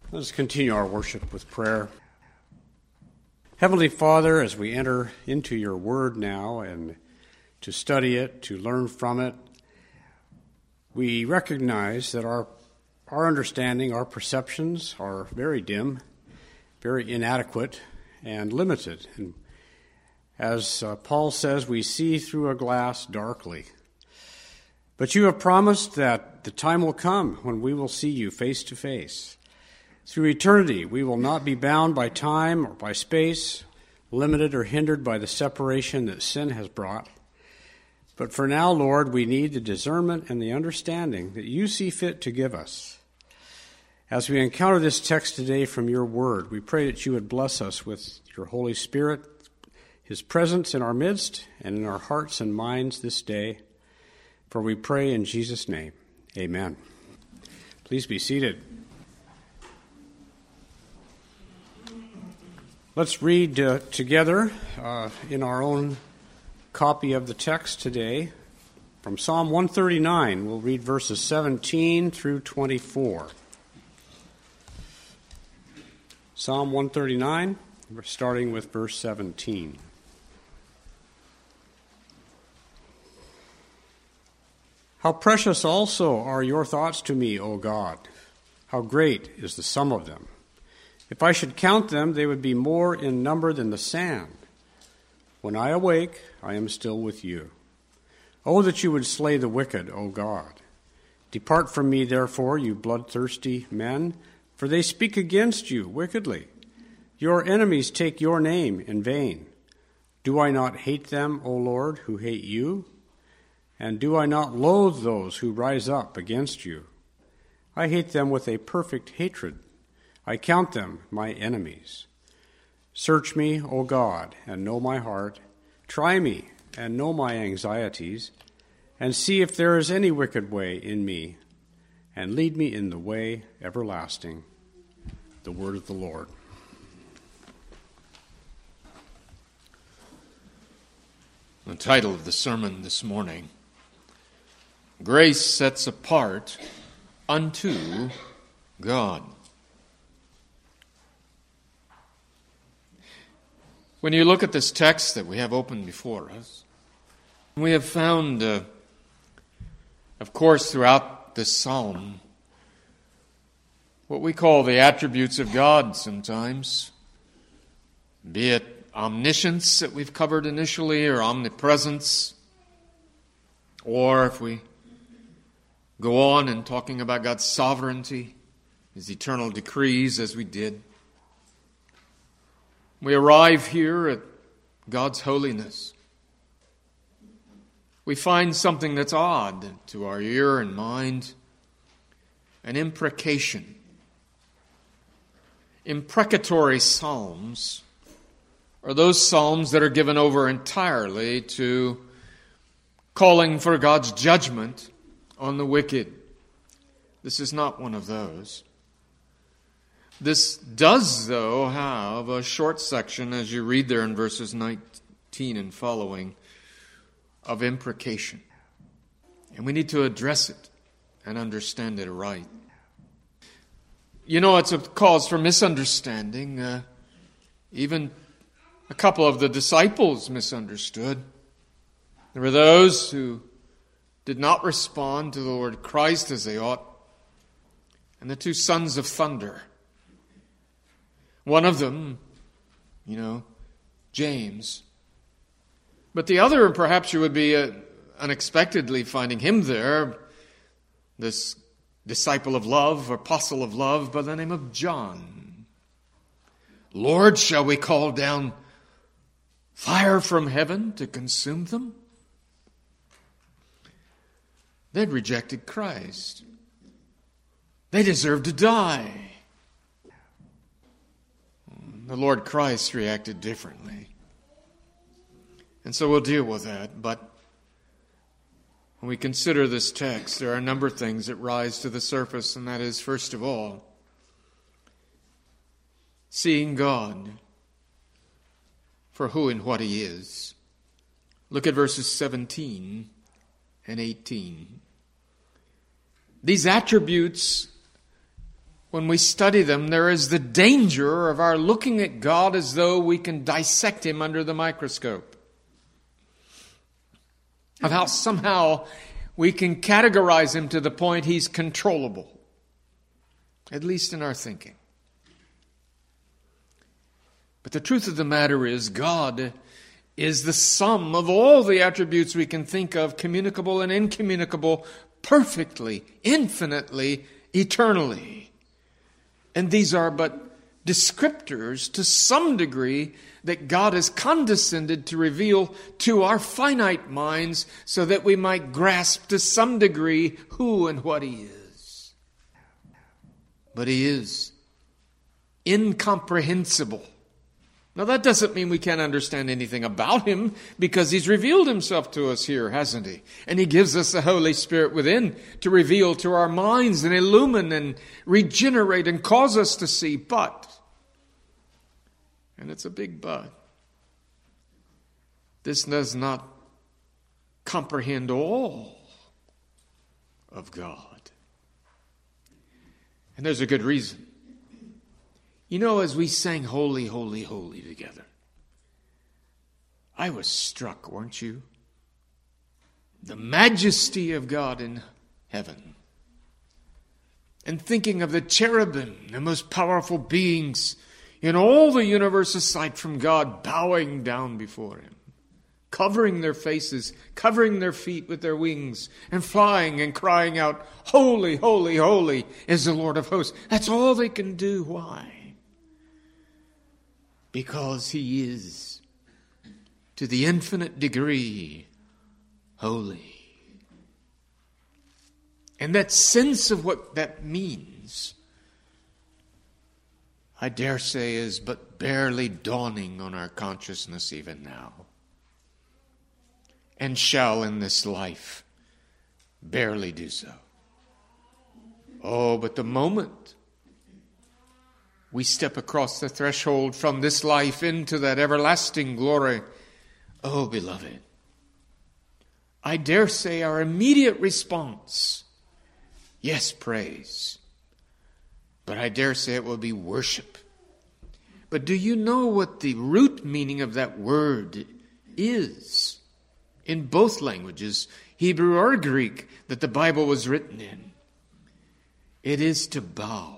Let us continue our worship with prayer. Heavenly Father, as we enter into your word now and to study it, to learn from it, we recognize that our understanding, our perceptions are very dim, very inadequate, and limited. And as Paul says, we see through a glass darkly. But you have promised that the time will come when we will see you face to face. Through eternity, we will not be bound by time or by space, limited or hindered by the separation that sin has brought. But for now, Lord, we need the discernment and the understanding that you see fit to give us. As we encounter this text today from your word, we pray that you would bless us with your Holy Spirit, his presence in our midst and in our hearts and minds this day. For we pray in Jesus' name. Amen. Please be seated. Let's read together in our own copy of the text today from Psalm 139. We'll read verses 17 through 24. Psalm 139, we're starting with verse 17. How precious also are your thoughts to me, O God! How great is the sum of them! If I should count them, they would be more in number than the sand. When I awake, I am still with you. Oh, that you would slay the wicked, O God! Depart from me, therefore, you bloodthirsty men, for they speak against you wickedly. Your enemies take your name in vain. Do I not hate them, O Lord, who hate you? And do I not loathe those who rise up against you? I hate them with a perfect hatred. I count them my enemies. Search me, O God, and know my heart. Try me and know my anxieties, and see if there is any wicked way in me, and lead me in the way everlasting. The word of the Lord. The title of the sermon this morning: Grace Sets Apart Unto God. When you look at this text that we have open before us, we have found, of course, throughout this psalm, what we call the attributes of God sometimes, be it omniscience that we've covered initially, or omnipresence, or if we go on in talking about God's sovereignty, his eternal decrees, as we did. We arrive here at God's holiness. We find something that's odd to our ear and mind: an imprecation. Imprecatory psalms are those psalms that are given over entirely to calling for God's judgment on the wicked. This is not one of those. This does, though, have a short section, as you read there in verses 19 and following, of imprecation. And we need to address it and understand it right. You know, it's a cause for misunderstanding. Even a couple of the disciples misunderstood. There were those who did not respond to the Lord Christ as they ought. And the two sons of thunder. One of them, James. But the other, perhaps you would be unexpectedly finding him there, this disciple of love, apostle of love, by the name of John. Lord, shall we call down fire from heaven to consume them? They'd rejected Christ. They deserved to die. The Lord Christ reacted differently. And so we'll deal with that. But when we consider this text, there are a number of things that rise to the surface, and that is, first of all, seeing God for who and what he is. Look at verses 17 and 18. These attributes when we study them, there is the danger of our looking at God as though we can dissect Him under the microscope. Of how somehow we can categorize Him to the point He's controllable, at least in our thinking. But the truth of the matter is, God is the sum of all the attributes we can think of, communicable and incommunicable, perfectly, infinitely, eternally. And these are but descriptors to some degree that God has condescended to reveal to our finite minds so that we might grasp to some degree who and what He is. But He is incomprehensible. Now that doesn't mean we can't understand anything about Him, because He's revealed Himself to us here, hasn't He? And He gives us the Holy Spirit within to reveal to our minds and illumine and regenerate and cause us to see. But, and it's a big but, this does not comprehend all of God. And there's a good reason. You know, as we sang Holy, Holy, Holy together, I was struck, weren't you? The majesty of God in heaven. And thinking of the cherubim, the most powerful beings in all the universe aside from God, bowing down before Him, covering their faces, covering their feet with their wings, and flying and crying out, Holy, Holy, Holy is the Lord of hosts. That's all they can do. Why? Because He is, to the infinite degree, holy. And that sense of what that means, I dare say, is but barely dawning on our consciousness even now. And shall in this life barely do so. Oh, but the moment we step across the threshold from this life into that everlasting glory, oh, beloved, I dare say our immediate response, yes, praise. But I dare say it will be worship. But do you know what the root meaning of that word is? In both languages, Hebrew or Greek, that the Bible was written in. It is to bow.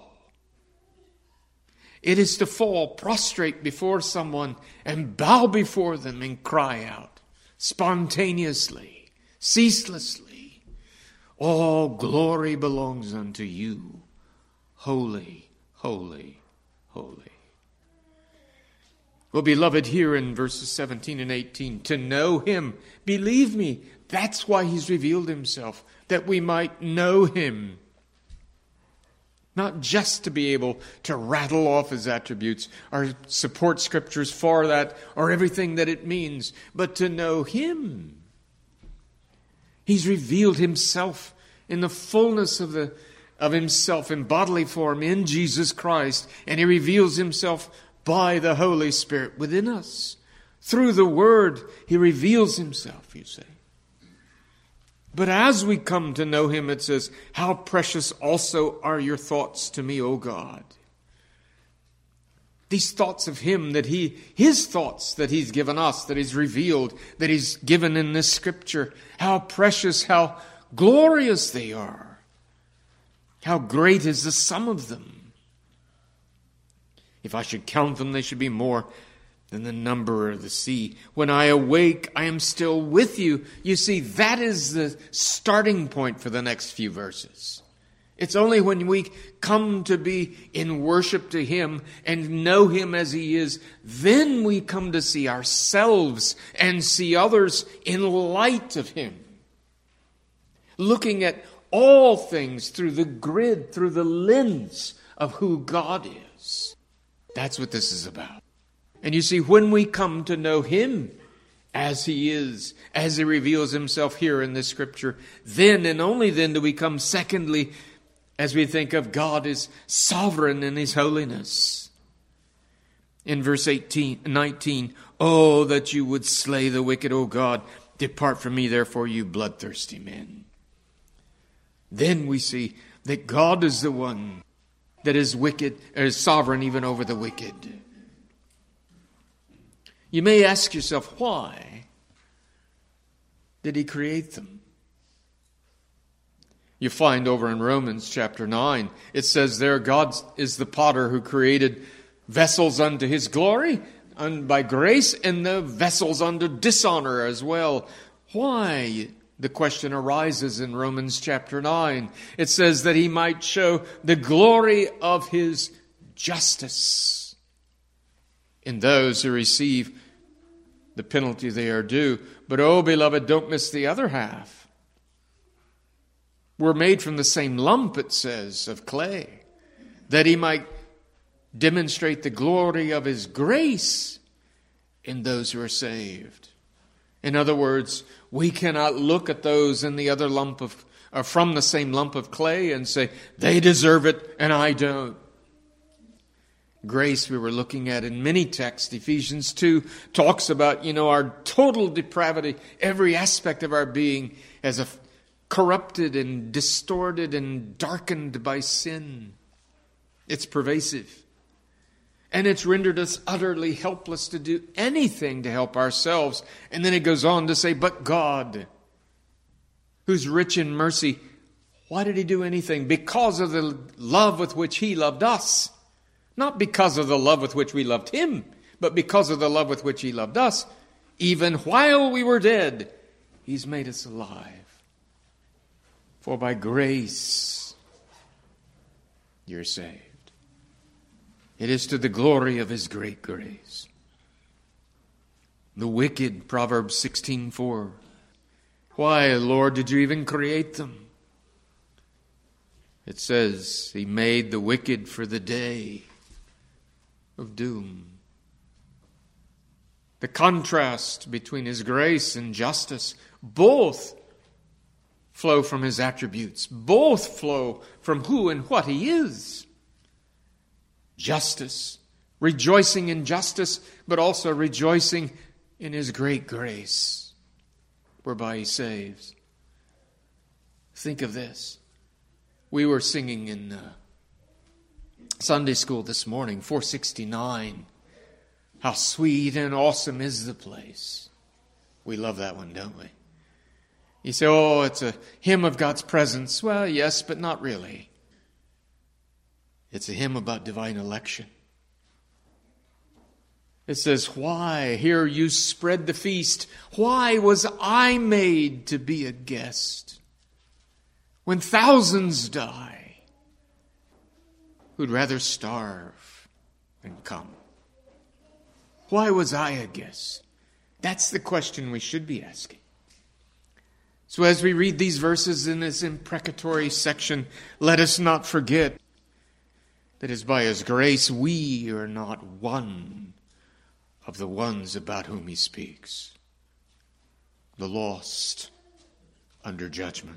It is to fall prostrate before someone and bow before them and cry out spontaneously, ceaselessly, all glory belongs unto you. Holy, holy, holy. Well, beloved, here in verses 17 and 18, to know Him, believe me, that's why He's revealed Himself, that we might know Him. Not just to be able to rattle off His attributes or support scriptures for that or everything that it means, but to know Him. He's revealed Himself in the fullness of Himself in bodily form in Jesus Christ, and He reveals Himself by the Holy Spirit within us. Through the Word, He reveals Himself, you see. But as we come to know Him, it says, how precious also are your thoughts to me, O God. These thoughts of Him, that His thoughts that He's given us, that He's revealed, that He's given in this Scripture, how precious, how glorious they are. How great is the sum of them. If I should count them, they should be more than the number of the sea. When I awake, I am still with you. You see, that is the starting point for the next few verses. It's only when we come to be in worship to Him and know Him as He is, then we come to see ourselves and see others in light of Him. Looking at all things through the grid, through the lens of who God is. That's what this is about. And you see, when we come to know Him as He is, as He reveals Himself here in this Scripture, then and only then do we come, secondly, as we think of God as sovereign in His holiness. In verse 19, oh, that you would slay the wicked, O God. Depart from me, therefore, you bloodthirsty men. Then we see that God is the one that is wicked, or is sovereign even over the wicked. You may ask yourself, why did he create them? You find over in Romans chapter 9, it says there, God is the potter who created vessels unto his glory, and by grace, and the vessels unto dishonor as well. Why? The question arises in Romans chapter 9. It says that he might show the glory of his justice in those who receive the penalty they are due. But oh, beloved, don't miss the other half. We're made from the same lump, it says, of clay, that he might demonstrate the glory of his grace in those who are saved. In other words, we cannot look at those in the other lump of, or from the same lump of clay and say, they deserve it and I don't. Grace we were looking at in many texts. Ephesians 2 talks about, our total depravity, every aspect of our being as a corrupted and distorted and darkened by sin. It's pervasive. And it's rendered us utterly helpless to do anything to help ourselves. And then it goes on to say, but God, who's rich in mercy, why did he do anything? Because of the love with which he loved us. Not because of the love with which we loved him, but because of the love with which he loved us. Even while we were dead, he's made us alive. For by grace you're saved. It is to the glory of his great grace. The wicked, Proverbs 16:4. Why, Lord, did you even create them? It says he made the wicked for the day of doom. The contrast between his grace and justice, both flow from his attributes. Both flow from who and what he is. Justice, rejoicing in justice, but also rejoicing in his great grace, whereby he saves. Think of this. We were singing in Sunday school this morning, 469. How sweet and awesome is the place. We love that one, don't we? You say, oh, it's a hymn of God's presence. Well, yes, but not really. It's a hymn about divine election. It says, why, here you spread the feast. Why was I made to be a guest? When thousands die, who'd rather starve than come. Why was I a guest? That's the question we should be asking. So as we read these verses in this imprecatory section, let us not forget that it's by his grace we are not one of the ones about whom he speaks. The lost under judgment.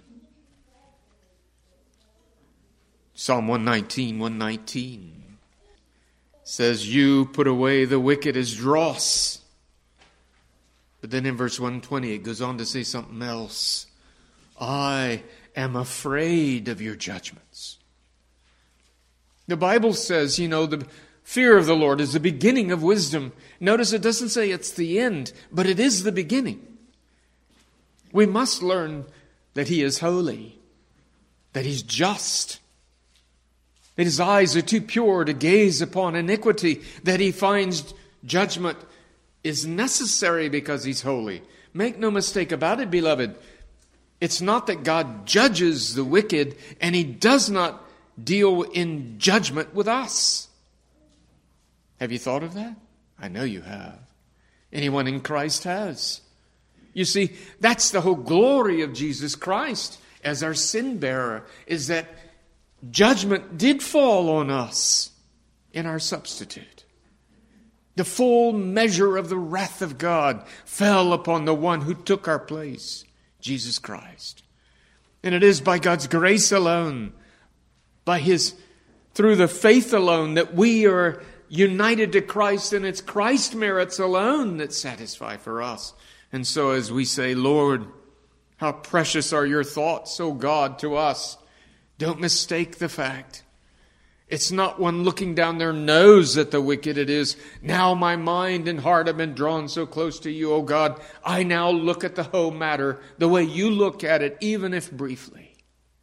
Psalm 119 says, you put away the wicked as dross. But then in verse 120 it goes on to say something else. I am afraid of your judgments. The Bible says, the fear of the Lord is the beginning of wisdom. Notice it doesn't say it's the end, but it is the beginning. We must learn that he is holy, that he's just, that his eyes are too pure to gaze upon iniquity, that he finds judgment is necessary because he's holy. Make no mistake about it, beloved. It's not that God judges the wicked and he does not deal in judgment with us. Have you thought of that? I know you have. Anyone in Christ has. You see, that's the whole glory of Jesus Christ as our sin bearer, is that judgment did fall on us in our substitute. The full measure of the wrath of God fell upon the one who took our place, Jesus Christ. And it is by God's grace alone, through the faith alone, that we are united to Christ, and it's Christ's merits alone that satisfy for us. And so as we say, Lord, how precious are your thoughts, O God, to us, don't mistake the fact. It's not one looking down their nose at the wicked. It is, now my mind and heart have been drawn so close to you, O God. I now look at the whole matter the way you look at it, even if briefly,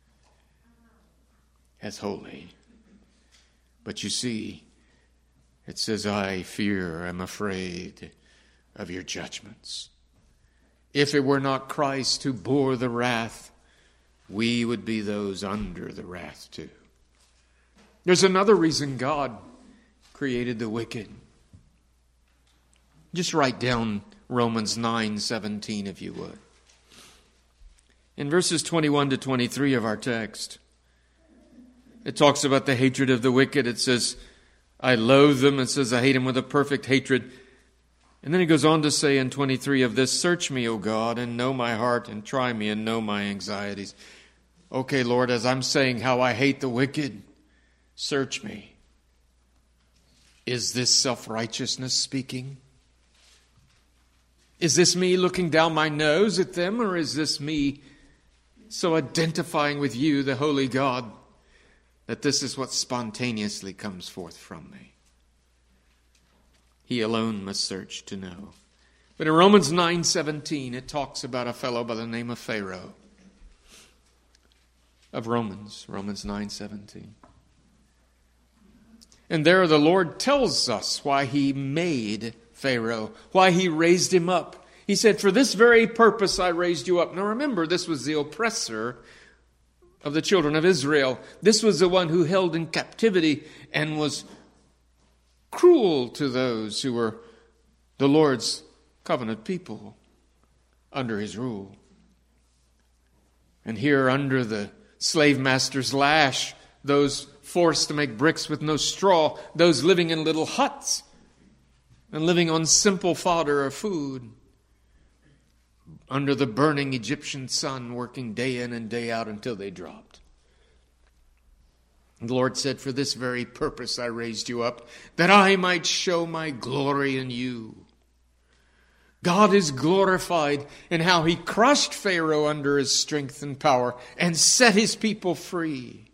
as holy. But you see, it says, I fear, I'm afraid of your judgments. If it were not Christ who bore the wrath, we would be those under the wrath too. There's another reason God created the wicked. Just write down Romans 9:17 if you would. In verses 21 to 23 of our text, it talks about the hatred of the wicked. It says, I loathe them. It says, I hate them with a perfect hatred. And then he goes on to say in 23 of this, search me, O God, and know my heart, and try me and know my anxieties. Okay, Lord, as I'm saying how I hate the wicked, search me. Is this self-righteousness speaking? Is this me looking down my nose at them, or is this me so identifying with you, the holy God, that this is what spontaneously comes forth from me? He alone must search to know. But in Romans 9:17, it talks about a fellow by the name of Pharaoh. Of Romans 9:17. And there the Lord tells us why he made Pharaoh, why he raised him up. He said, for this very purpose I raised you up. Now remember, this was the oppressor of the children of Israel. This was the one who held in captivity and was cruel to those who were the Lord's covenant people under his rule. And here under the slave master's lash, those forced to make bricks with no straw, those living in little huts and living on simple fodder of food, under the burning Egyptian sun, working day in and day out until they dropped. And the Lord said, for this very purpose I raised you up, that I might show my glory in you. God is glorified in how he crushed Pharaoh under his strength and power and set his people free.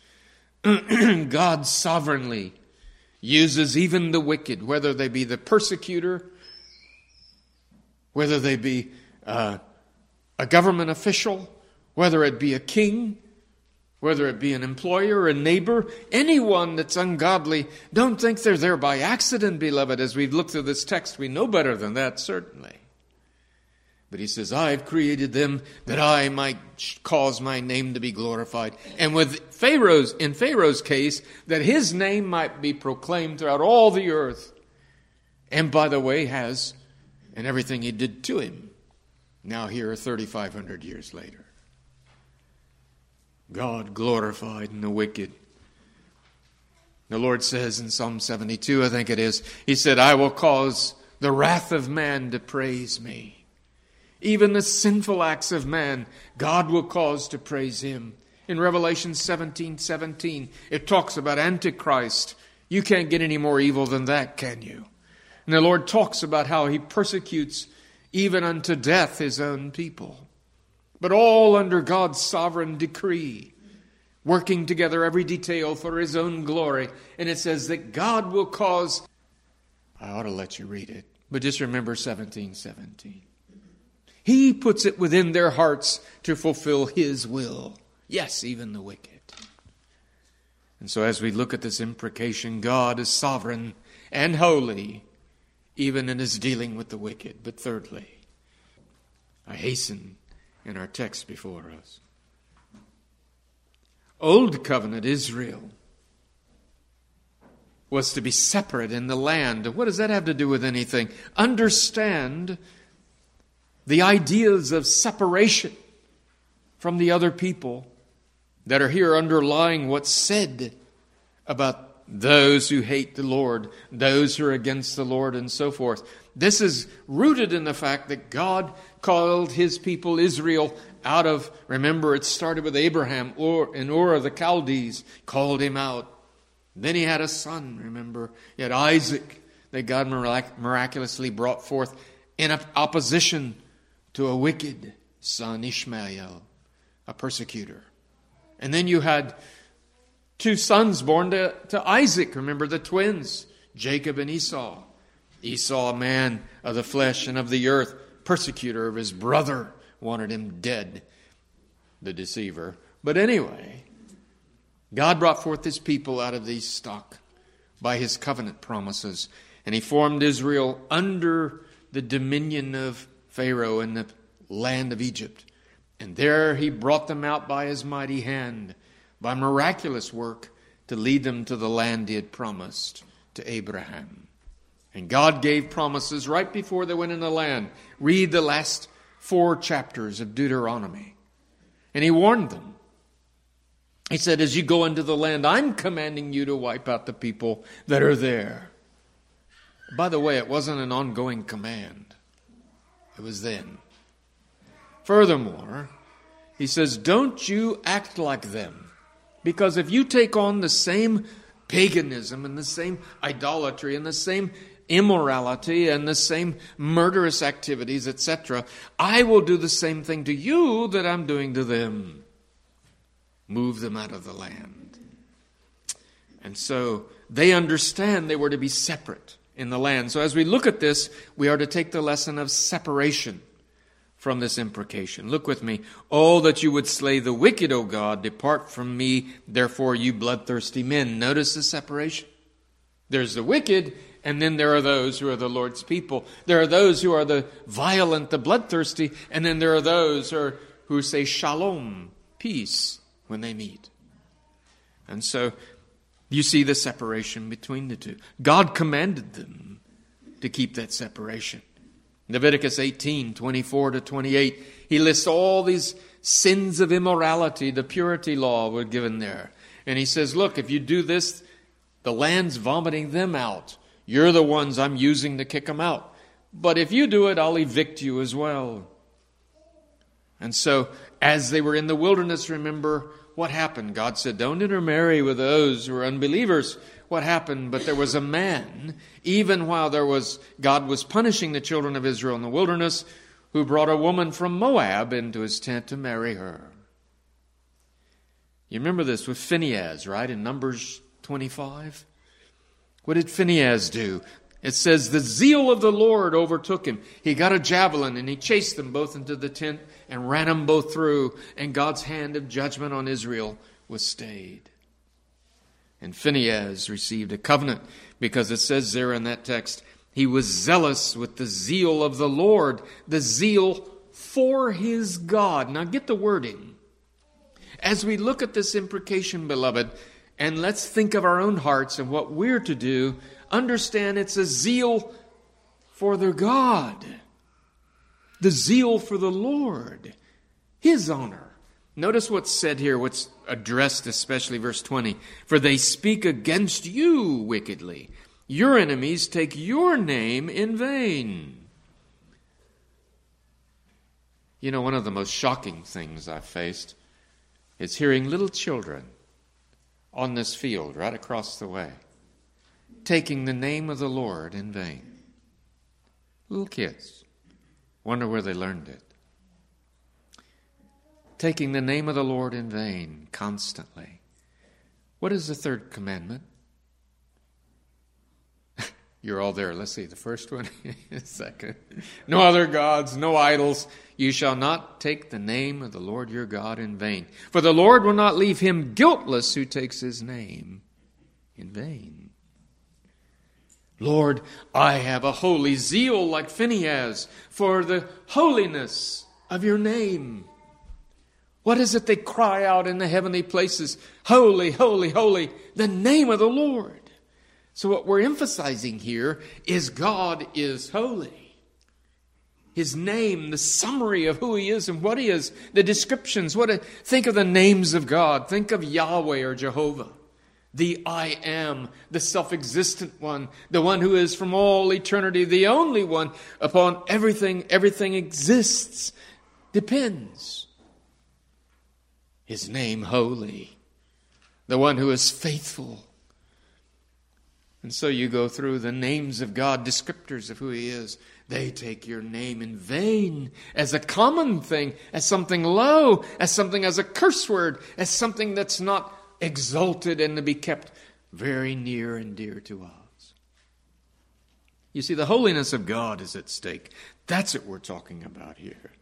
God sovereignly uses even the wicked, whether they be the persecutor, whether they be a government official, whether it be a king, whether it be an employer, a neighbor, anyone that's ungodly. Don't think they're there by accident, beloved. As we've looked through this text, we know better than that, certainly. But he says, I've created them that I might cause my name to be glorified. And in Pharaoh's case, that his name might be proclaimed throughout all the earth. And by the way, has, and everything he did to him. Now here, 3,500 years later. God glorified in the wicked. The Lord says in Psalm 72, I think it is, he said, I will cause the wrath of man to praise me. Even the sinful acts of man, God will cause to praise him. In Revelation 17:17, it talks about Antichrist. You can't get any more evil than that, can you? And the Lord talks about how he persecutes even unto death his own people. But all under God's sovereign decree, working together every detail for his own glory. And it says that God will cause, I ought to let you read it, but just remember 17:17. He puts it within their hearts to fulfill his will. Yes, even the wicked. And so as we look at this imprecation, God is sovereign and holy, even in his dealing with the wicked. But thirdly, I hasten in our text before us. Old covenant Israel was to be separate in the land. What does that have to do with anything? Understand the ideas of separation from the other people that are here underlying what's said about those who hate the Lord, those who are against the Lord, and so forth. This is rooted in the fact that God called his people Israel out of, remember, it started with Abraham, in Ur of the Chaldees, called him out. Then he had a son, remember. He had Isaac that God miraculously brought forth in opposition to a wicked son, Ishmael, a persecutor. And then you had 2 sons born to Isaac. Remember the twins, Jacob and Esau. Esau, a man of the flesh and of the earth, persecutor of his brother, wanted him dead, the deceiver. But anyway, God brought forth his people out of these stock by his covenant promises. And he formed Israel under the dominion of Pharaoh in the land of Egypt. And there he brought them out by his mighty hand, by miraculous work, to lead them to the land he had promised to Abraham. And God gave promises right before they went in the land. Read the last 4 chapters of Deuteronomy. And he warned them. He said, as you go into the land, I'm commanding you to wipe out the people that are there. By the way, it wasn't an ongoing command. It was then. Furthermore, he says, don't you act like them. Because if you take on the same paganism and the same idolatry and the same immorality and the same murderous activities, etc., I will do the same thing to you that I'm doing to them. Move them out of the land. And so they understand they were to be separate in the land. So as we look at this, we are to take the lesson of separation from this imprecation. Look with me. Oh, that you would slay the wicked, O God. Depart from me, therefore, you bloodthirsty men. Notice the separation. There's the wicked, and then there are those who are the Lord's people. There are those who are the violent, the bloodthirsty, and then there are those who say shalom, peace, when they meet. And so you see the separation between the two. God commanded them to keep that separation. Leviticus 18:24-28, he lists all these sins of immorality. The purity law were given there. And he says, look, if you do this, the land's vomiting them out. You're the ones I'm using to kick them out. But if you do it, I'll evict you as well. And so, as they were in the wilderness, remember what happened. God said, don't intermarry with those who are unbelievers. What happened? But there was a man, even while God was punishing the children of Israel in the wilderness, who brought a woman from Moab into his tent to marry her. You remember this with Phinehas, right? In Numbers 25. What did Phinehas do? It says, the zeal of the Lord overtook him. He got a javelin and he chased them both into the tent and ran them both through. And God's hand of judgment on Israel was stayed. And Phinehas received a covenant because it says there in that text, he was zealous with the zeal of the Lord, the zeal for his God. Now get the wording. As we look at this imprecation, beloved, and let's think of our own hearts and what we're to do, understand it's a zeal for their God. The zeal for the Lord. His honor. Notice what's said here, what's addressed, especially verse 20. For they speak against you wickedly. Your enemies take your name in vain. You know, one of the most shocking things I've faced is hearing little children on this field right across the way taking the name of the Lord in vain. Little kids. Wonder where they learned it. Taking the name of the Lord in vain constantly. What is the third commandment? You're all there. Let's see. The first one. Second. No other gods, no idols. You shall not take the name of the Lord your God in vain. For the Lord will not leave him guiltless who takes his name in vain. Lord, I have a holy zeal like Phinehas for the holiness of your name. What is it they cry out in the heavenly places? Holy, holy, holy, the name of the Lord. So what we're emphasizing here is God is holy. His name, the summary of who he is and what he is, the descriptions. Think of the names of God. Think of Yahweh or Jehovah. The I am, the self-existent one, the one who is from all eternity, the only one upon everything exists, depends. His name holy, the one who is faithful. And so you go through the names of God, descriptors of who he is. They take your name in vain as a common thing, as something low, as something as a curse word, as something that's not exalted and to be kept very near and dear to us. You see, the holiness of God is at stake. That's what we're talking about here.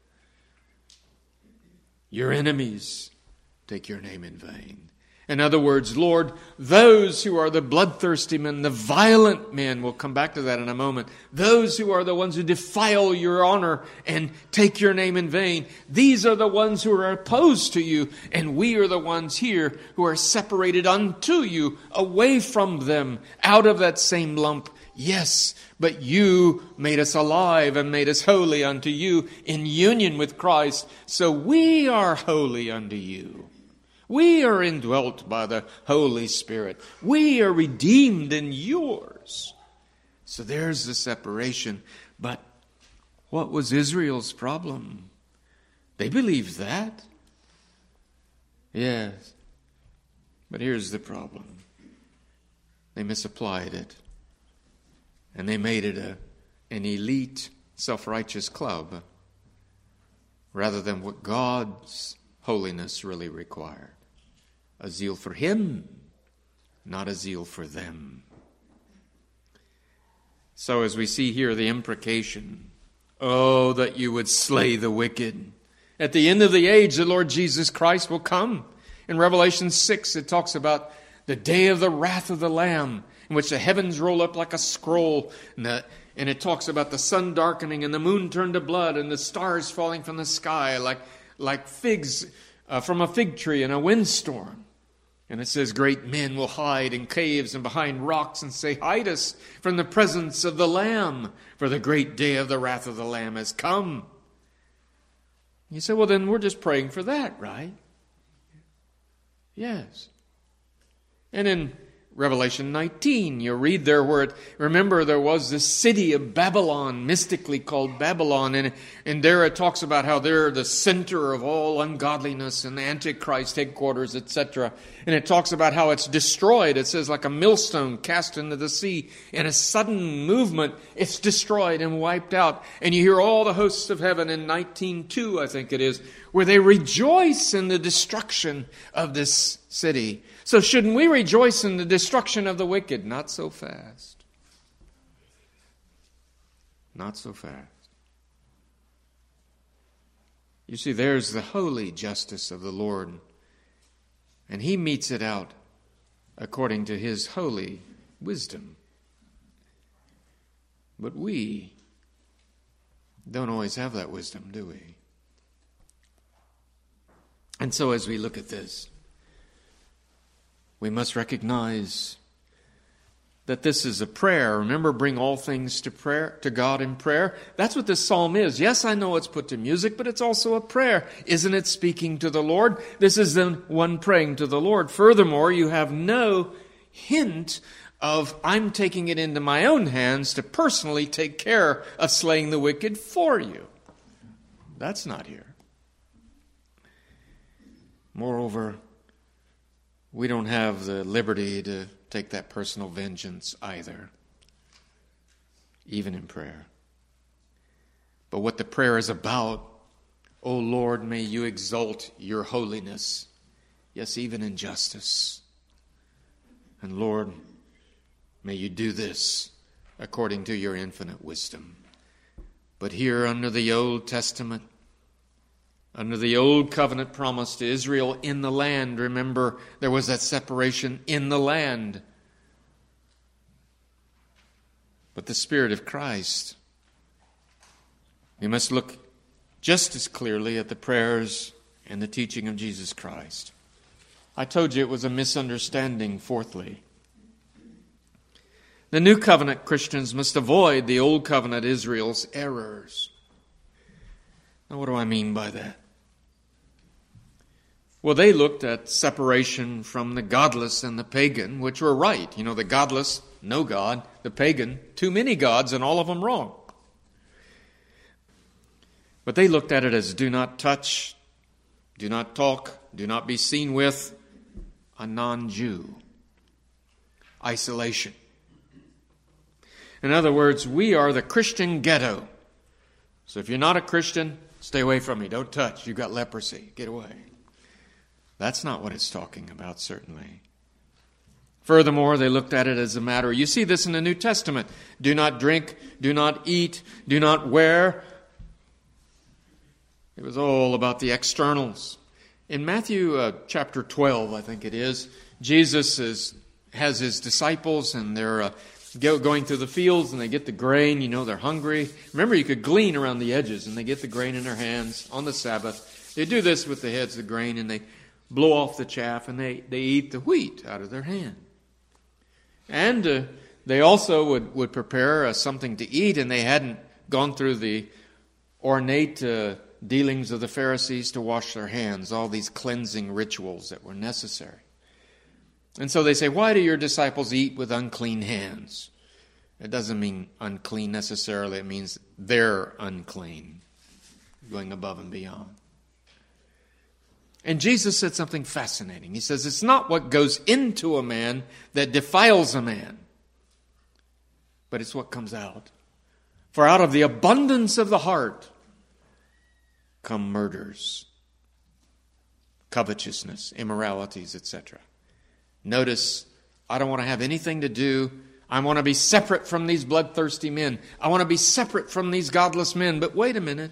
Your enemies take your name in vain. In other words, Lord, those who are the bloodthirsty men, the violent men, we'll come back to that in a moment, those who are the ones who defile your honor and take your name in vain, these are the ones who are opposed to you, and we are the ones here who are separated unto you, away from them, out of that same lump. Yes, but you made us alive and made us holy unto you in union with Christ, so we are holy unto you. We are indwelt by the Holy Spirit. We are redeemed in yours. So there's the separation. But what was Israel's problem? They believed that. Yes. But here's the problem. They misapplied it. And they made it an elite, self-righteous club rather than what God's holiness really required. A zeal for Him, not a zeal for them. So as we see here the imprecation, oh, that you would slay the wicked. At the end of the age, the Lord Jesus Christ will come. In Revelation 6, it talks about the day of the wrath of the Lamb, in which the heavens roll up like a scroll, and it talks about the sun darkening and the moon turned to blood and the stars falling from the sky like figs from a fig tree in a windstorm. And it says, great men will hide in caves and behind rocks and say, hide us from the presence of the Lamb, for the great day of the wrath of the Lamb has come. You say, well, then we're just praying for that, right? Yes. And in Revelation 19, you read there where remember there was this city of Babylon, mystically called Babylon, and there it talks about how they're the center of all ungodliness and the Antichrist headquarters, etc. And it talks about how it's destroyed. It says like a millstone cast into the sea. In a sudden movement, it's destroyed and wiped out. And you hear all the hosts of heaven in 19:2, I think it is, where they rejoice in the destruction of this city. So shouldn't we rejoice in the destruction of the wicked? Not so fast. Not so fast. You see, there's the holy justice of the Lord, and He metes it out according to His holy wisdom. But we don't always have that wisdom, do we? And so as we look at this, we must recognize that this is a prayer. Remember, bring all things to prayer, to God in prayer. That's what this psalm is. Yes, I know it's put to music, but it's also a prayer. Isn't it speaking to the Lord? This is the one praying to the Lord. Furthermore, you have no hint of I'm taking it into my own hands to personally take care of slaying the wicked for you. That's not here. Moreover, we don't have the liberty to take that personal vengeance either, even in prayer. But what the prayer is about, O Lord, may you exalt your holiness, yes, even in justice. And Lord, may you do this according to your infinite wisdom. But here under the Old Testament, under the old covenant promise to Israel in the land, remember, there was that separation in the land. But the Spirit of Christ, we must look just as clearly at the prayers and the teaching of Jesus Christ. I told you it was a misunderstanding, fourthly. The new covenant Christians must avoid the old covenant Israel's errors. Now, what do I mean by that? Well, they looked at separation from the godless and the pagan, which were right. You know, the godless, no God. The pagan, too many gods, and all of them wrong. But they looked at it as do not touch, do not talk, do not be seen with a non-Jew. Isolation. In other words, we are the Christian ghetto. So if you're not a Christian, stay away from me. Don't touch. You've got leprosy. Get away. That's not what it's talking about, certainly. Furthermore, they looked at it as a matter, you see this in the New Testament. Do not drink, do not eat, do not wear. It was all about the externals. In Matthew chapter 12, I think it is, Jesus has his disciples and they're going through the fields and they get the grain. You know, they're hungry. Remember, you could glean around the edges and they get the grain in their hands on the Sabbath. They do this with the heads of the grain and they blow off the chaff and they eat the wheat out of their hand. And they also would prepare something to eat, and they hadn't gone through the ornate dealings of the Pharisees to wash their hands, all these cleansing rituals that were necessary. And so they say, why do your disciples eat with unclean hands? It doesn't mean unclean necessarily. It means they're unclean, going above and beyond. And Jesus said something fascinating. He says, it's not what goes into a man that defiles a man, but it's what comes out. For out of the abundance of the heart come murders, covetousness, immoralities, etc. Notice, I don't want to have anything to do. I want to be separate from these bloodthirsty men. I want to be separate from these godless men. But wait a minute.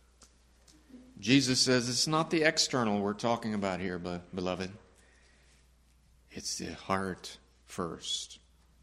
Jesus says it's not the external we're talking about here, beloved. It's the heart first.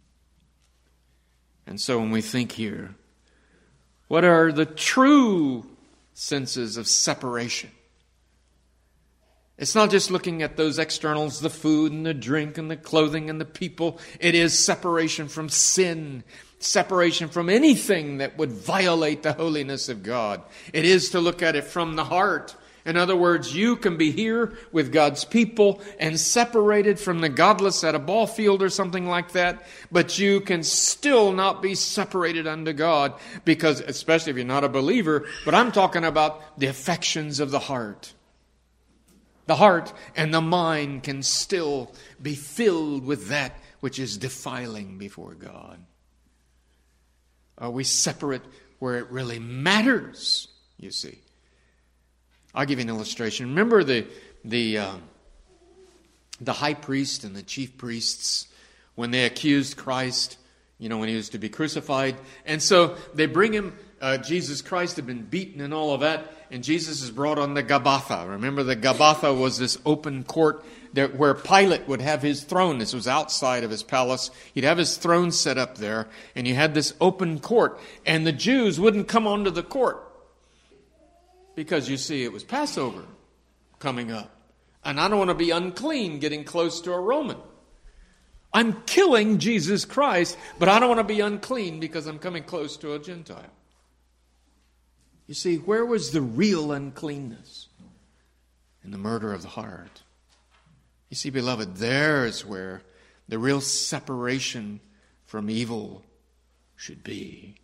And so when we think here, what are the true senses of separation? It's not just looking at those externals, the food and the drink and the clothing and the people. It is separation from sin, separation from anything that would violate the holiness of God. It is to look at it from the heart. In other words, you can be here with God's people and separated from the godless at a ball field or something like that, but you can still not be separated unto God, because, especially if you're not a believer, but I'm talking about the affections of the heart. The heart and the mind can still be filled with that which is defiling before God. Are we separate where it really matters, you see? I'll give you an illustration. Remember the high priest and the chief priests when they accused Christ, when he was to be crucified. And so they bring him, Jesus Christ had been beaten and all of that, and Jesus is brought on the Gabbatha. Remember, the Gabbatha was this open court where Pilate would have his throne. This was outside of his palace. He'd have his throne set up there, and you had this open court. And the Jews wouldn't come onto the court because, you see, it was Passover coming up. And I don't want to be unclean getting close to a Roman. I'm killing Jesus Christ, but I don't want to be unclean because I'm coming close to a Gentile. You see, where was the real uncleanness? In the murder of the heart. You see, beloved, there is where the real separation from evil should be.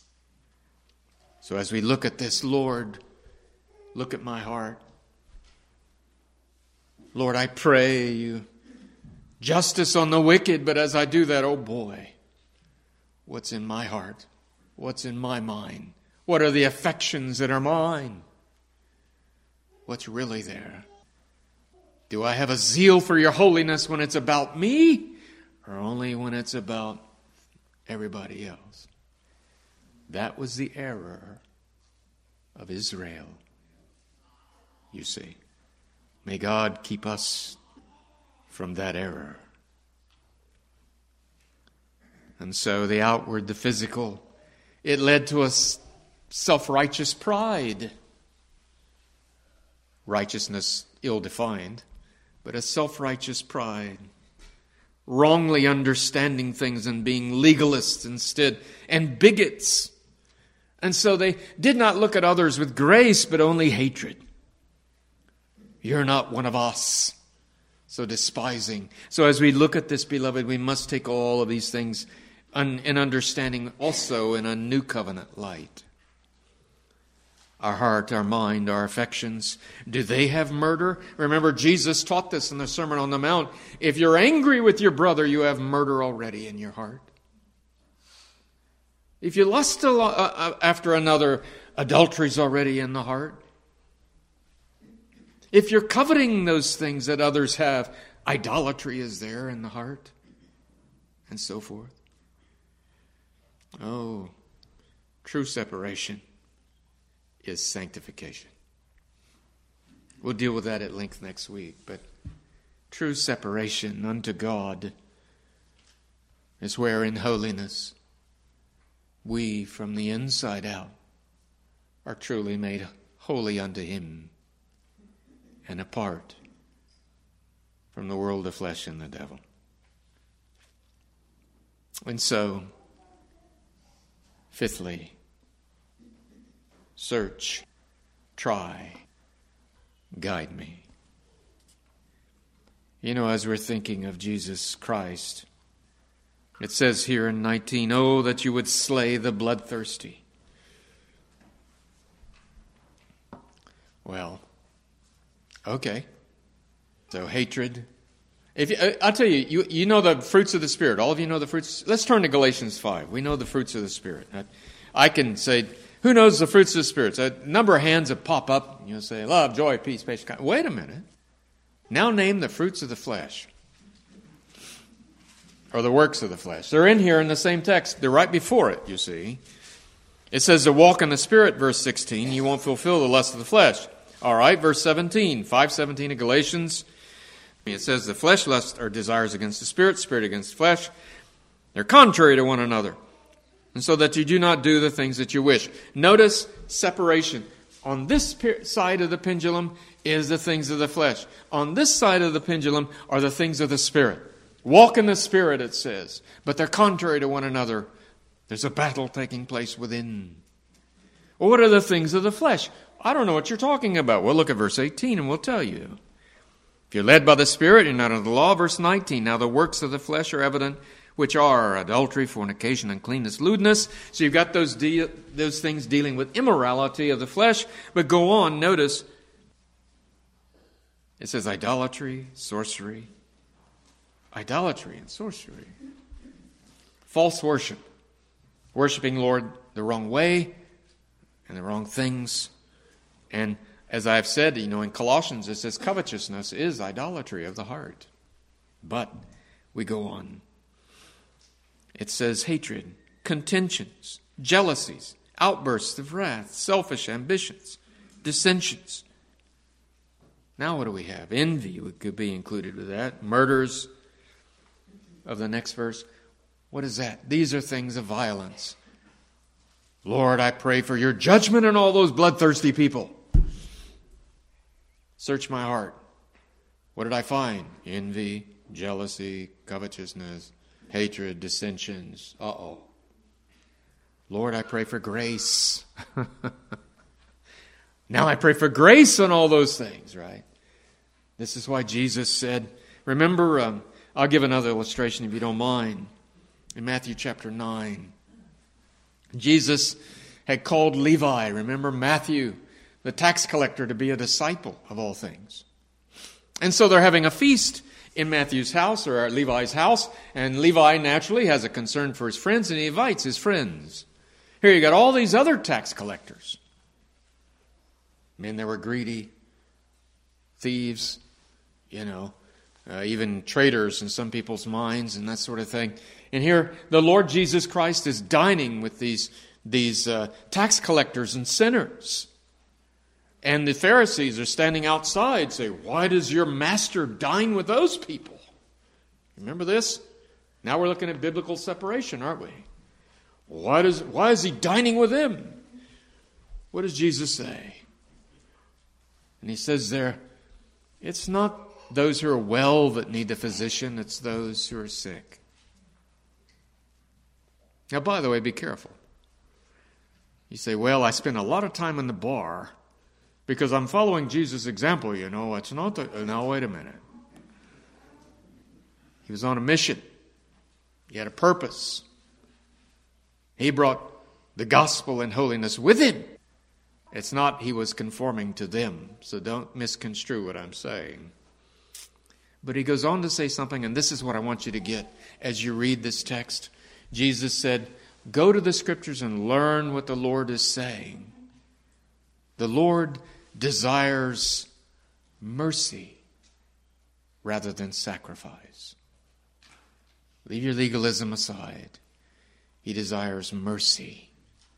So as we look at this, Lord, look at my heart. Lord, I pray you justice on the wicked, but as I do that, oh boy, what's in my heart? What's in my mind? What are the affections that are mine? What's really there? Do I have a zeal for your holiness when it's about me, or only when it's about everybody else? That was the error of Israel, you see. May God keep us from that error. And so the outward, the physical, it led to a self-righteous pride. Righteousness ill-defined, but a self-righteous pride. Wrongly understanding things and being legalists instead, and bigots. And so they did not look at others with grace, but only hatred. You're not one of us. So despising. So as we look at this, beloved, we must take all of these things in understanding also in a new covenant light. Our heart, our mind, our affections, do they have murder? Remember, Jesus taught this in the Sermon on the Mount. If you're angry with your brother, you have murder already in your heart. If you lust after another, adultery's already in the heart. if you're coveting those things that others have, idolatry is there in the heart, and so forth. Oh, true separation is sanctification. We'll deal with that at length next week, but true separation unto God is where in holiness we from the inside out are truly made holy unto Him and apart from the world of flesh and the devil. And so, fifthly, search, try, guide me. You know, as we're thinking of Jesus Christ, it says here in 19, "Oh, that you would slay the bloodthirsty." Well, okay. So hatred. I'll tell you, you know the fruits of the Spirit. All of you know the fruits. Let's turn to Galatians 5. We know the fruits of the Spirit. I can say, who knows the fruits of the Spirit? A number of hands that pop up. You'll say, love, joy, peace, patience. Wait a minute. Now name the fruits of the flesh. Or the works of the flesh. They're in here in the same text. They're right before it, you see. It says to walk in the Spirit, verse 16. You won't fulfill the lust of the flesh. All right, verse 17. 5:17 of Galatians. It says the flesh lusts or desires against the Spirit, Spirit against the flesh. They're contrary to one another. And so that you do not do the things that you wish. Notice separation. On this side of the pendulum is the things of the flesh. On this side of the pendulum are the things of the Spirit. Walk in the Spirit, it says. But they're contrary to one another. There's a battle taking place within. Well, what are the things of the flesh? I don't know what you're talking about. Well, look at verse 18 and we'll tell you. If you're led by the Spirit, you're not under the law. Verse 19, now the works of the flesh are evident, which are adultery, fornication, uncleanness, lewdness. So you've got those things dealing with immorality of the flesh. But go on, notice, it says idolatry, sorcery. Idolatry and sorcery. False worship. Worshiping Lord the wrong way and the wrong things. And as I've said, in Colossians, it says covetousness is idolatry of the heart. But we go on. It says hatred, contentions, jealousies, outbursts of wrath, selfish ambitions, dissensions. Now what do we have? Envy could be included with that. Murders of the next verse. What is that? These are things of violence. Lord, I pray for your judgment on all those bloodthirsty people. Search my heart. What did I find? Envy, jealousy, covetousness, hatred, dissensions. Uh-oh. Lord, I pray for grace. Now I pray for grace on all those things, right? This is why Jesus said, remember, I'll give another illustration if you don't mind. In Matthew chapter 9, Jesus had called Levi, remember Matthew, the tax collector, to be a disciple of all things. And so they're having a feast in Matthew's house, or Levi's house, and Levi naturally has a concern for his friends, and he invites his friends. Here you got all these other tax collectors. Men that were greedy, thieves, even traitors in some people's minds and that sort of thing. And here the Lord Jesus Christ is dining with these tax collectors and sinners. And the Pharisees are standing outside saying, why does your master dine with those people? Remember this? Now we're looking at biblical separation, aren't we? Why is he dining with them? What does Jesus say? And he says there, it's not those who are well that need the physician, it's those who are sick. Now, by the way, be careful. You say, well, I spend a lot of time in the bar because I'm following Jesus' example, It's not now, wait a minute. He was on a mission. He had a purpose. He brought the gospel and holiness with him. It's not he was conforming to them, so don't misconstrue what I'm saying. But he goes on to say something, and this is what I want you to get as you read this text. Jesus said, go to the Scriptures and learn what the Lord is saying. The Lord desires mercy rather than sacrifice. Leave your legalism aside. He desires mercy.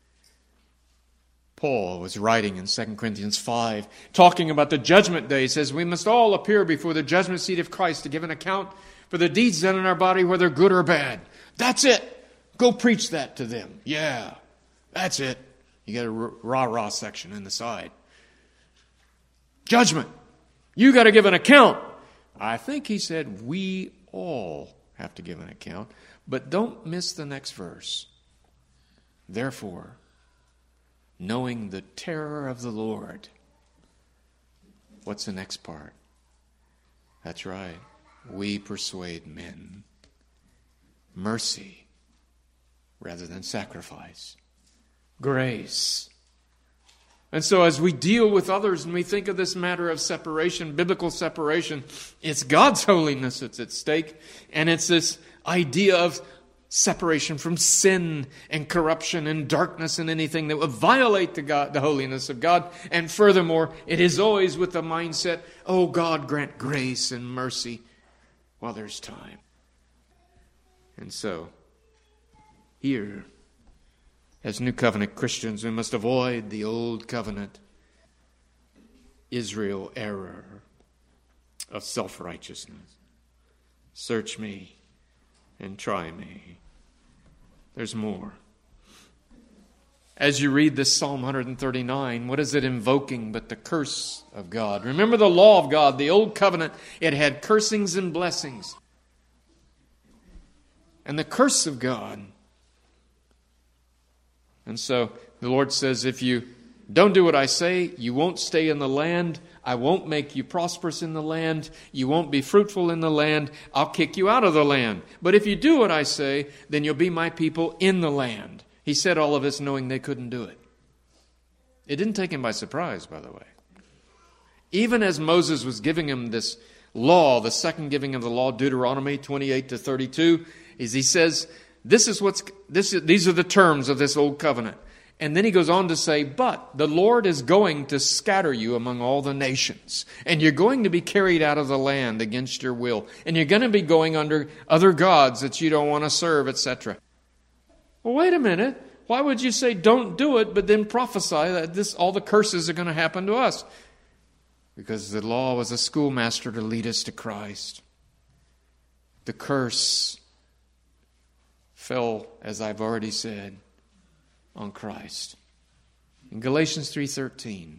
Paul was writing in 2 Corinthians 5, talking about the judgment day. He says, we must all appear before the judgment seat of Christ to give an account for the deeds done in our body, whether good or bad. That's it. Go preach that to them. Yeah, that's it. You got a rah-rah section in the side. Judgment. You got to give an account. I think he said we all have to give an account. But don't miss the next verse. Therefore, knowing the terror of the Lord. What's the next part? That's right. We persuade men. Mercy rather than sacrifice. Grace. And so as we deal with others and we think of this matter of separation, biblical separation, it's God's holiness that's at stake. And it's this idea of separation from sin and corruption and darkness and anything that would violate the holiness of God. And furthermore, it is always with the mindset, oh God, grant grace and mercy while there's time. And so, here, as New Covenant Christians, we must avoid the Old Covenant Israel error of self-righteousness. Search me and try me. There's more. As you read this Psalm 139, what is it invoking but the curse of God? Remember the law of God, the Old Covenant, it had cursings and blessings. And the curse of God. And so the Lord says, if you don't do what I say, you won't stay in the land. I won't make you prosperous in the land. You won't be fruitful in the land. I'll kick you out of the land. But if you do what I say, then you'll be my people in the land. He said all of this knowing they couldn't do it. It didn't take him by surprise, by the way. Even as Moses was giving him this law, the second giving of the law, Deuteronomy 28-32, is he says, these are the terms of this old covenant. And then he goes on to say, but the Lord is going to scatter you among all the nations. And you're going to be carried out of the land against your will. And you're going to be going under other gods that you don't want to serve, etc. Well, wait a minute. Why would you say don't do it, but then prophesy that all the curses are going to happen to us? Because the law was a schoolmaster to lead us to Christ. The curse fell, as I've already said, on Christ. In Galatians 3:13,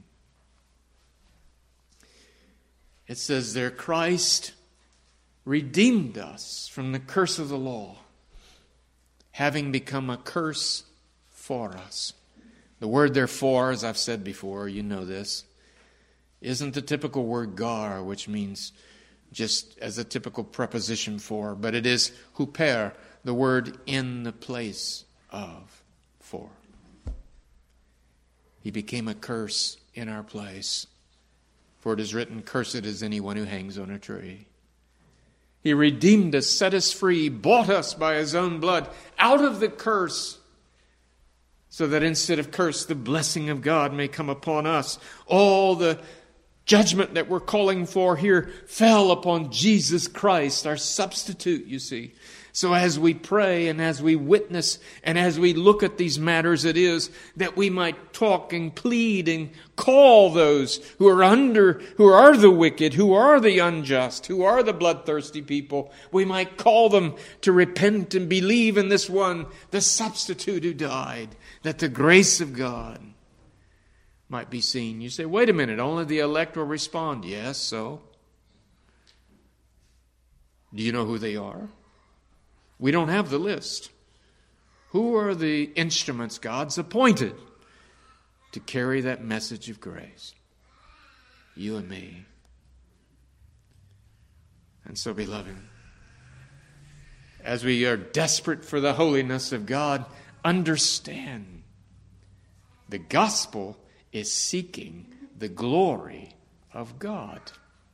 it says there, Christ redeemed us from the curse of the law, having become a curse for us. The word therefore, as I've said before, you know this, isn't the typical word gar, which means just as a typical preposition for, but it is huper, the word in the place of, for. He became a curse in our place. For it is written, cursed is anyone who hangs on a tree. He redeemed us, set us free, bought us by his own blood out of the curse, so that instead of curse, the blessing of God may come upon us. All the judgment that we're calling for here fell upon Jesus Christ, our substitute, you see. So as we pray and as we witness and as we look at these matters, it is that we might talk and plead and call those who are the wicked, who are the unjust, who are the bloodthirsty people. We might call them to repent and believe in this one, the substitute who died, that the grace of God might be seen. You say, wait a minute, only the elect will respond. Yes, so? Do you know who they are? We don't have the list. Who are the instruments God's appointed to carry that message of grace? You and me. And so, beloved, as we are desperate for the holiness of God, understand the gospel is seeking the glory of God.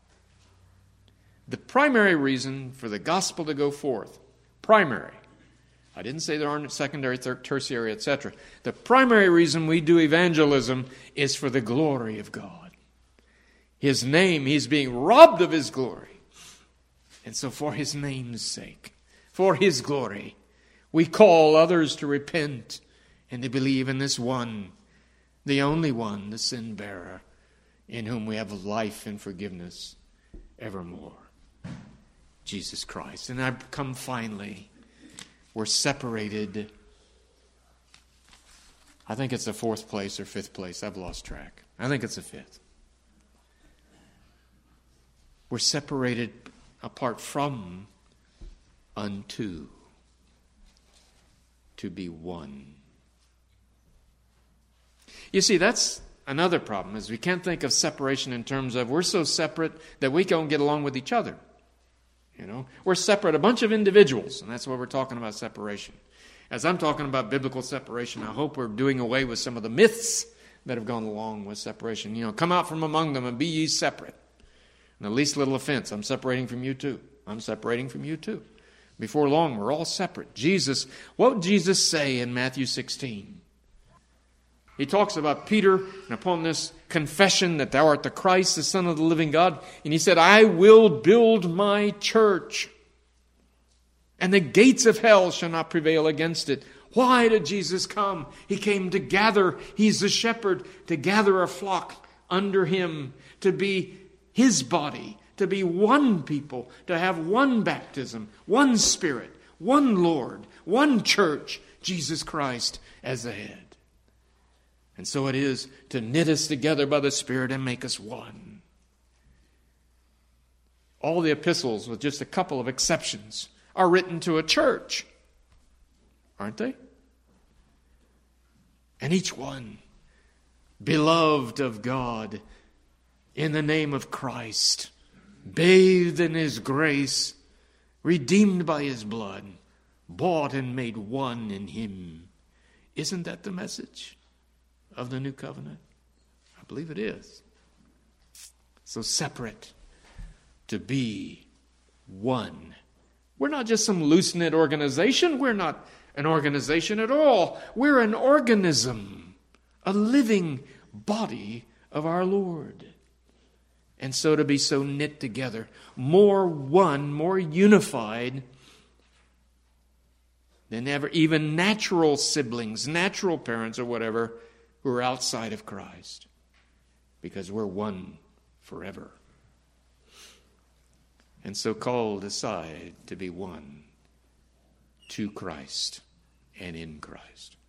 The primary reason for the gospel to go forth, primary. I didn't say there aren't secondary, tertiary, etc. The primary reason we do evangelism is for the glory of God. His name, he's being robbed of his glory. And so for his name's sake, for his glory, we call others to repent and to believe in this one, the only one, the sin bearer, in whom we have life and forgiveness evermore. Jesus Christ. And I come finally, we're separated. I think it's the fourth place or fifth place. I've lost track. I think it's the fifth. We're separated apart from unto, to be one. You see, that's another problem, is we can't think of separation in terms of we're so separate that we don't get along with each other. We're separate, a bunch of individuals, and that's why we're talking about separation. As I'm talking about biblical separation, I hope we're doing away with some of the myths that have gone along with separation. Come out from among them and be ye separate. And the least little offense, I'm separating from you too. I'm separating from you too. Before long, we're all separate. What would Jesus say in Matthew 16? He talks about Peter, and upon this confession that thou art the Christ, the Son of the living God, and he said, I will build my church, and the gates of hell shall not prevail against it. Why did Jesus come? He came to gather, he's the shepherd, to gather a flock under him, to be his body, to be one people, to have one baptism, one Spirit, one Lord, one church, Jesus Christ as the head. And so it is to knit us together by the Spirit and make us one. All the epistles, with just a couple of exceptions, are written to a church, aren't they? And each one, beloved of God, in the name of Christ, bathed in his grace, redeemed by his blood, bought and made one in him. Isn't that the message of the new covenant? I believe it is. So separate, to be one. We're not just some loose-knit organization. We're not an organization at all. We're an organism, a living body of our Lord. And so to be so knit together, more one, more unified than ever, even natural siblings, natural parents or whatever, who are outside of Christ, because we're one forever. And so called aside to be one to Christ and in Christ.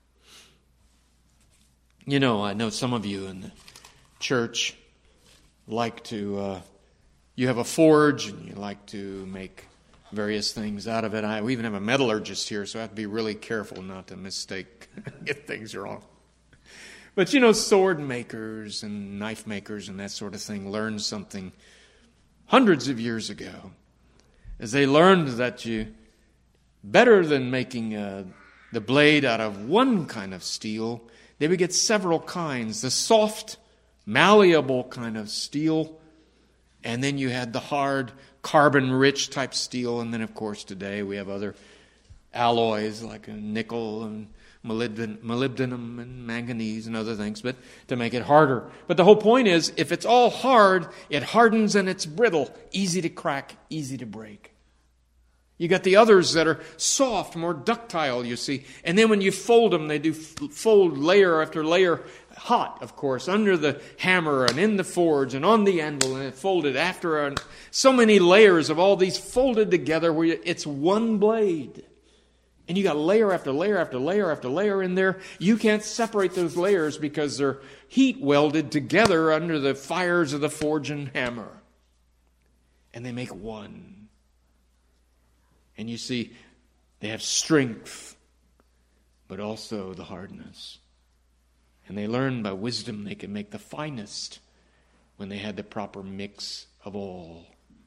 I know some of you in the church like to, you have a forge and you like to make various things out of it. We even have a metallurgist here, so I have to be really careful not to get things wrong. But sword makers and knife makers and that sort of thing learned something hundreds of years ago, as they learned that better than making the blade out of one kind of steel, they would get several kinds. The soft, malleable kind of steel, and then you had the hard, carbon-rich type steel, and then, of course, today we have other alloys like nickel and molybdenum and manganese and other things, but to make it harder. But the whole point is, if it's all hard, it hardens and it's brittle, easy to crack, easy to break. You got the others that are soft, more ductile, you see. And then when you fold them, they do fold layer after layer, hot, of course, under the hammer and in the forge and on the anvil, and it folded after so many layers of all these folded together where it's one blade. And you got layer after layer after layer after layer in there. You can't separate those layers because they're heat welded together under the fires of the forge and hammer. And they make one. And you see, they have strength, but also the hardness. And they learn by wisdom they can make the finest when they had the proper mix of all.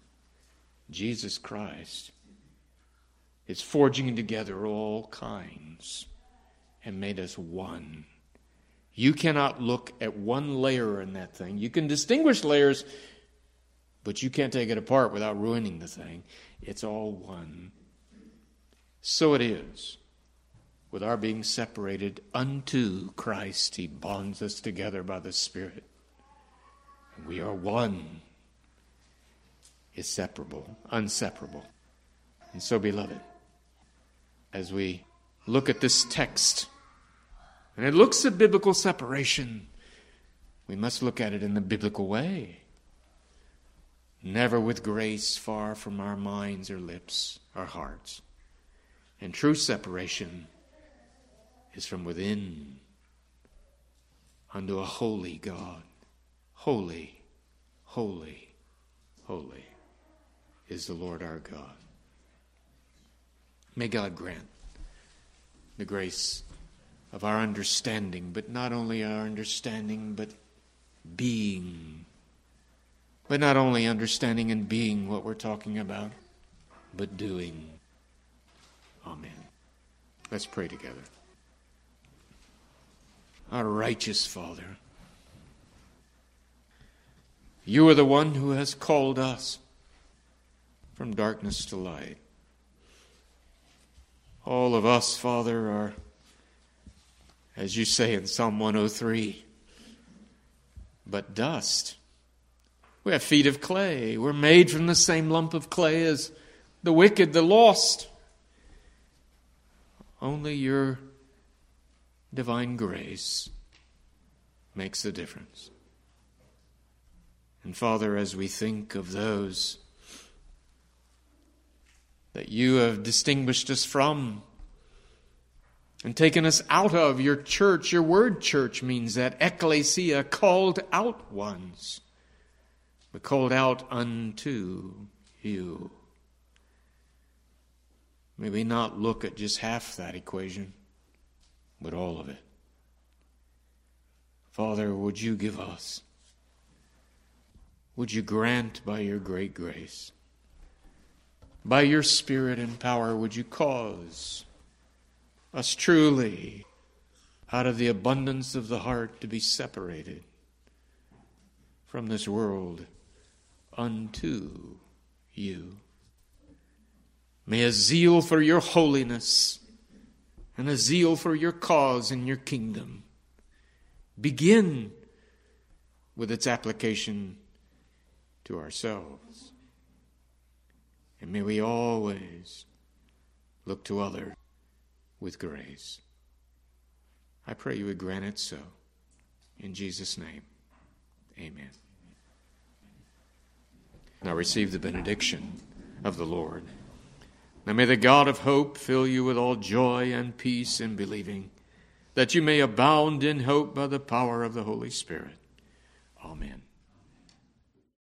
Jesus Christ is forging together all kinds and made us one. You cannot look at one layer in that thing. You can distinguish layers, but you can't take it apart without ruining the thing. It's all one. So it is with our being separated unto Christ. He bonds us together by the Spirit. We are one, inseparable. And so, beloved, as we look at this text, and it looks at biblical separation, we must look at it in the biblical way. Never with grace far from our minds or lips, our hearts. And true separation is from within unto a holy God. Holy, holy, holy is the Lord our God. May God grant the grace of our understanding, but not only our understanding, but being. But not only understanding and being what we're talking about, but doing. Amen. Let's pray together. Our righteous Father, you are the one who has called us from darkness to light. All of us, Father, are, as you say in Psalm 103, but dust. We have feet of clay. We're made from the same lump of clay as the wicked, the lost. Only your divine grace makes the difference. And Father, as we think of those that you have distinguished us from and taken us out of your church, your word church means that, ecclesia, called out ones, but called out unto you. May we not look at just half that equation, but all of it. Father, would you give us, would you grant by your great grace, by your Spirit and power, would you cause us truly, out of the abundance of the heart, to be separated from this world unto you. May a zeal for your holiness and a zeal for your cause and your kingdom begin with its application to ourselves. And may we always look to others with grace. I pray you would grant it so. In Jesus' name, amen. Now receive the benediction of the Lord. Now may the God of hope fill you with all joy and peace in believing, that you may abound in hope by the power of the Holy Spirit. Amen.